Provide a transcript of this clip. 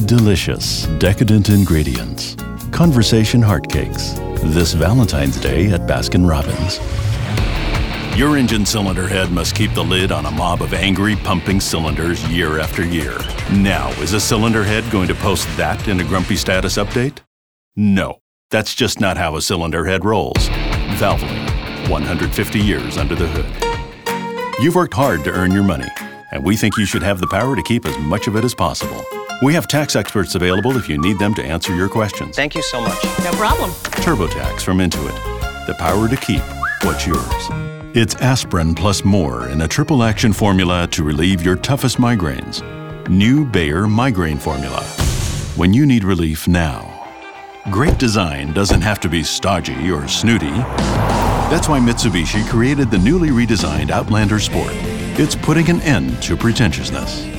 Delicious, decadent ingredients. Conversation heart cakes. This Valentine's Day at Baskin-Robbins. Your engine cylinder head must keep the lid on a mob of angry, pumping cylinders year after year. Now, is a cylinder head going to post that in a grumpy status update? No, that's just not how a cylinder head rolls. Valvoline, 150 years under the hood. You've worked hard to earn your money, and we think you should have the power to keep as much of it as possible. We have tax experts available if you need them to answer your questions. Thank you so much. No problem. TurboTax from Intuit. The power to keep what's yours. It's aspirin plus more in a triple action formula to relieve your toughest migraines. New Bayer Migraine Formula. When you need relief now. Great design doesn't have to be stodgy or snooty. That's why Mitsubishi created the newly redesigned Outlander Sport. It's putting an end to pretentiousness.